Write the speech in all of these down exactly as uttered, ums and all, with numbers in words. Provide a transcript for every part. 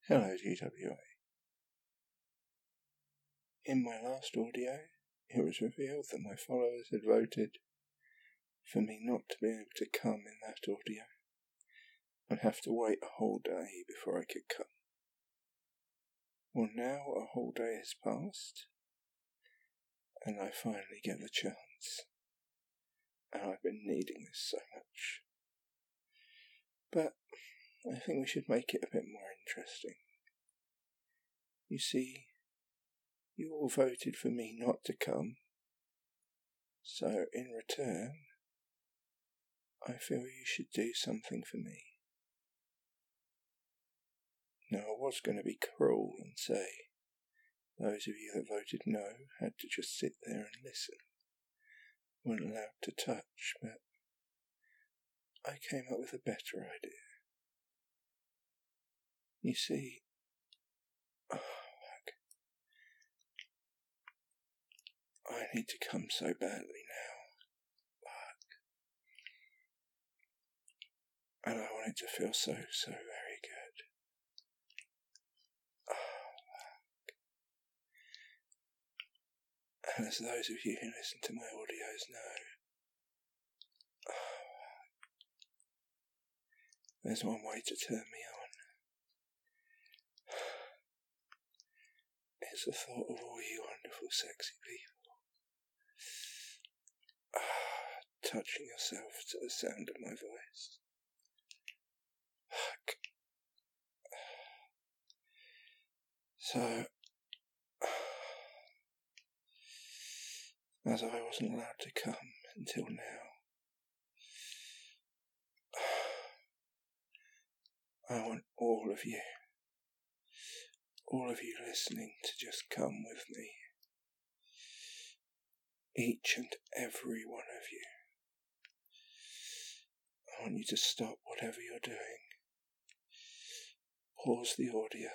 Hello G W A. In my last audio, it was revealed that my followers had voted for me not to be able to come in that audio. I'd have to wait a whole day before I could come. Well, now a whole day has passed, and I finally get the chance. And I've been needing this so much. But I think we should make it a bit more interesting. You see, you all voted for me not to come, so in return, I feel you should do something for me. Now, I was going to be cruel and say, those of you that voted no had to just sit there and listen, weren't allowed to touch, but I came up with a better idea. You see, oh, fuck. I need to come so badly now, fuck. And I want it to feel so, so very good. Oh, fuck. And as those of you who listen to my audios know, oh, there's one way to turn me on. It's the thought of all you wonderful, sexy people. Ah, touching yourself to the sound of my voice. Fuck. So, as I wasn't allowed to come until now, I want all of you, all of you listening, to just come with me. Each and every one of you. I want you to stop whatever you're doing. Pause the audio.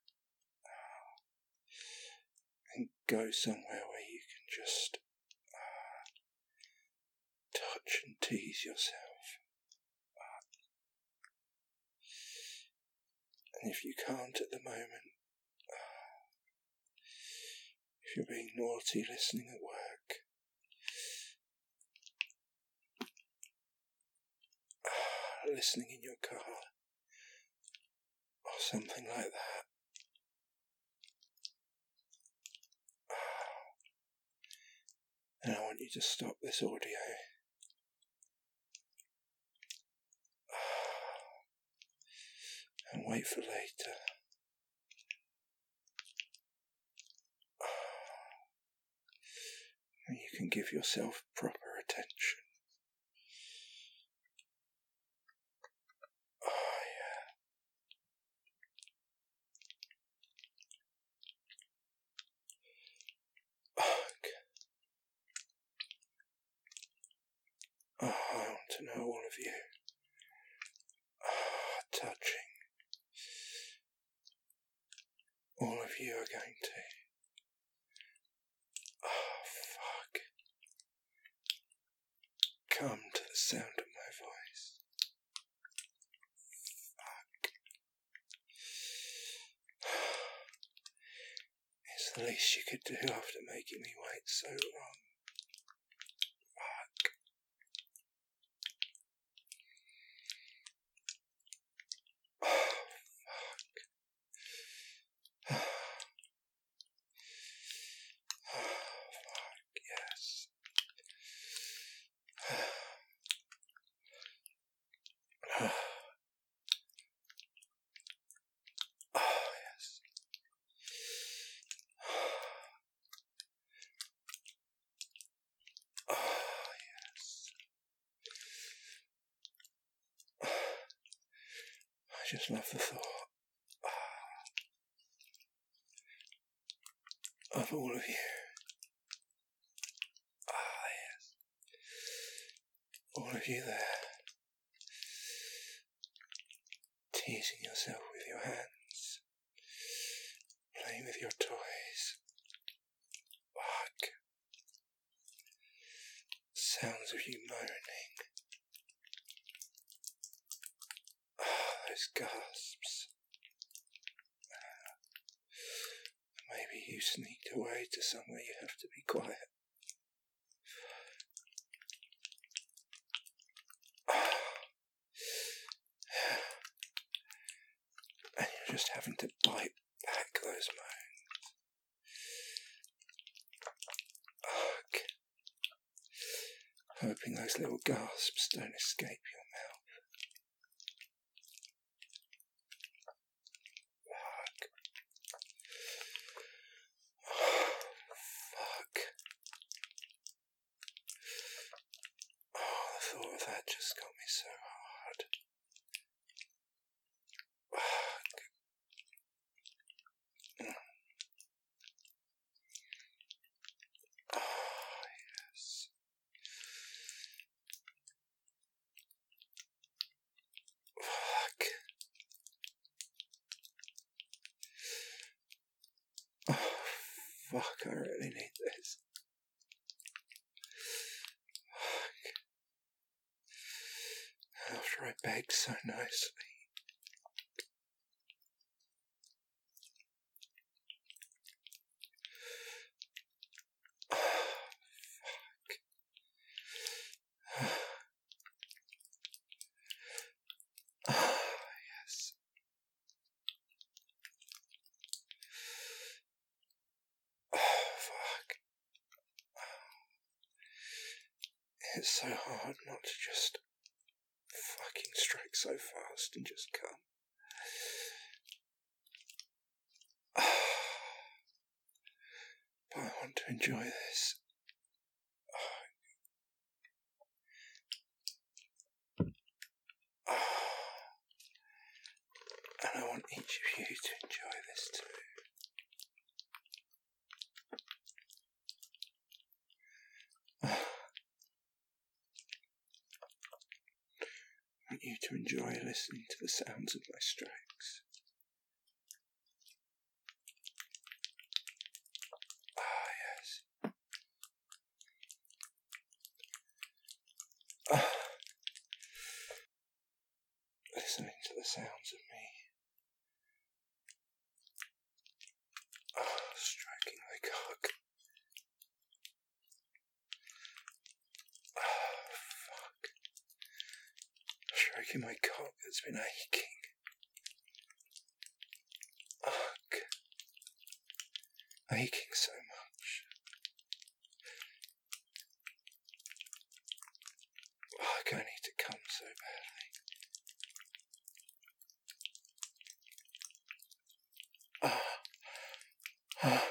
And go somewhere where you can just uh, touch and tease yourself. Uh, and if you can't at the moment, uh, if you're being naughty listening at work, uh, listening in your car, or something like that, and I want you to stop this audio. And wait for later. And you can give yourself proper attention. Oh yeah. Fuck. Oh, I want to know all of you. Oh, touching. All of you are going to. Oh, fuck. Come to the sound of my voice. Fuck. It's the least you could do after making me wait so long. Fuck. Oh, fuck. I just love the thought of all of you. Ah, yes. All of you there, teasing yourself with your hands, playing with your toys. Fuck. Sounds of you moaning. Ah, those gasps. you sneaked away to somewhere you have to be quiet. And you're just having to bite back those moans. Ugh. Hoping those little gasps don't escape your mouth. Fuck. Oh, fuck. Oh, the thought of that just got me so hard. Fuck. Mm. Oh, yes. Fuck. Oh, fuck, I really need this. Fuck. After I begged so nicely. Oh, fuck. Oh, yes. Oh, fuck. It's so hard not to just fucking strike so fast and just come. But I want to enjoy this. And I want each of you to enjoy this too. I want you to enjoy listening to the sounds of my strokes. Ah, yes. Ah. Listening to the sounds of me. Ah, stroking my cock. Ah, fuck. Stroking my cock that's been aching. Ugh. Aching so much. Ugh, I need to come so badly. Ah. Ah.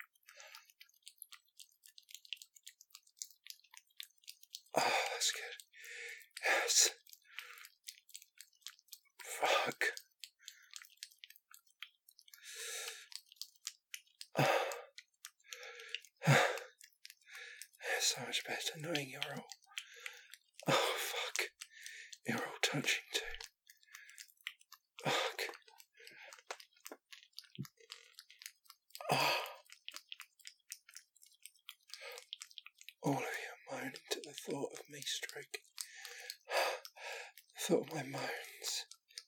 Oh, that's good. Yes. Fuck. Oh. It's so much better knowing you're all... Oh, fuck. You're all touching too. Fuck. Oh. All of you are moaning to the thought of me stroking. The thought of my moans.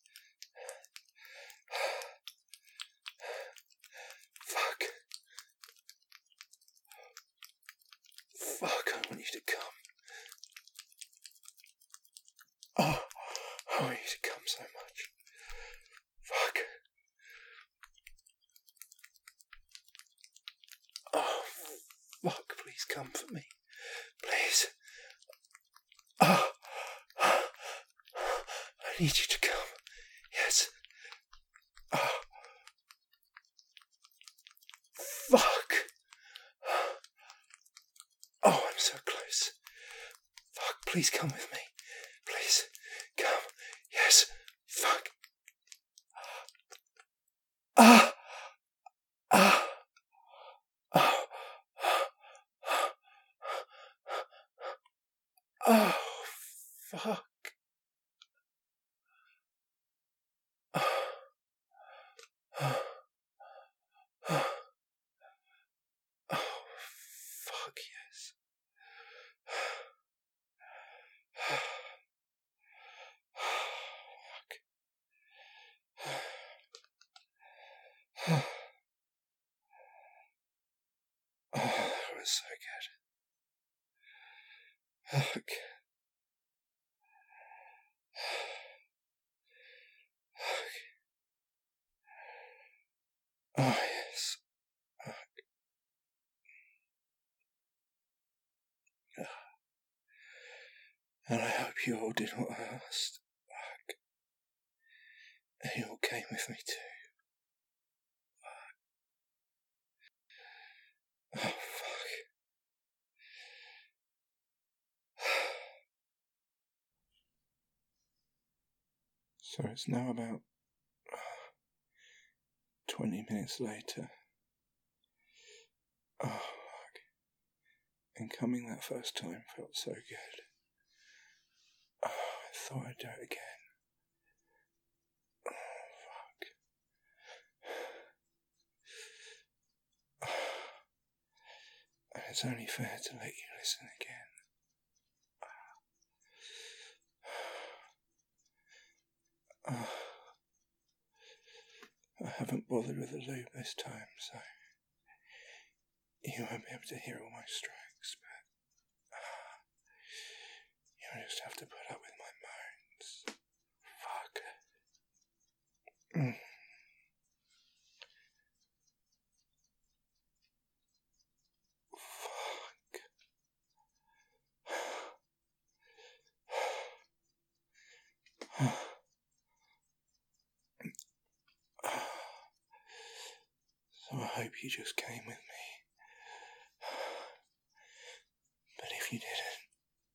Fuck. Fuck, I want you to come. Oh, I want you to come so much. Fuck. Oh, fuck, please come for me. Please. Oh, I need you to come. Yes. Oh. Fuck. Oh, I'm so close. Fuck, please come with me. Please, come. Yes. Fuck. Ah. Ah. Oh. Oh, fuck. Oh. Oh. Oh. Oh, fuck yes. Fuck. was so good. Fuck. Oh, yes. Fuck. And I hope you all did what I asked. Fuck. And you all came with me too. Fuck. Oh, fuck. So it's now about twenty minutes later. Oh, fuck. And coming that first time felt so good. Oh, I thought I'd do it again. Oh, fuck. And it's only fair to let you listen again. Oh. I haven't bothered with the lube this time, so you won't be able to hear all my strokes, but uh, you'll just have to put up with my moans. Fuck. Mm. Fuck. So I hope you just came with me. But if you didn't,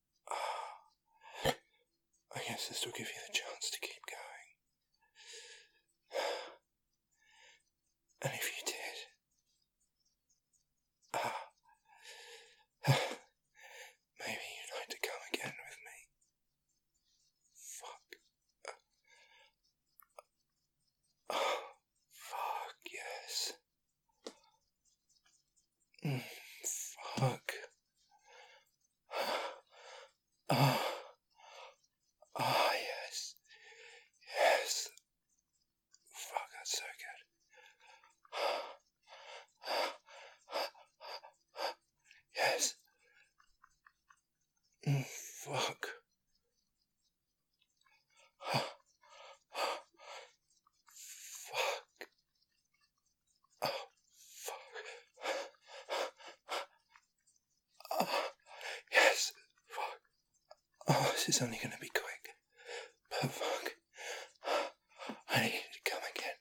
I guess this will give you the chance to keep going. And if you did, maybe you'd like to come again with me. Fuck. Oh, fuck, yes. Mm, fuck. Oh, oh, yes. Yes. Fuck, that's so good. Yes. Mm, fuck. Fuck. Oh, fuck. Oh, yes. Fuck. Oh, this is only going to be quick. But fuck. I need you to come again.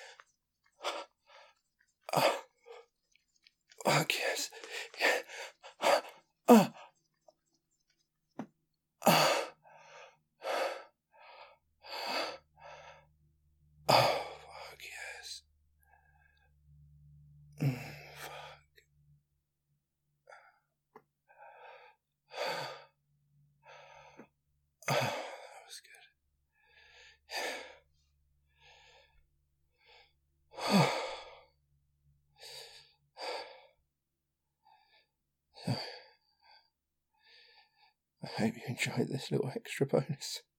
Oh. Fuck, yes. Yeah. Oh. Oh. Oh, fuck, yes. Mm, fuck. Oh, that was good. So, I hope you enjoyed this little extra bonus.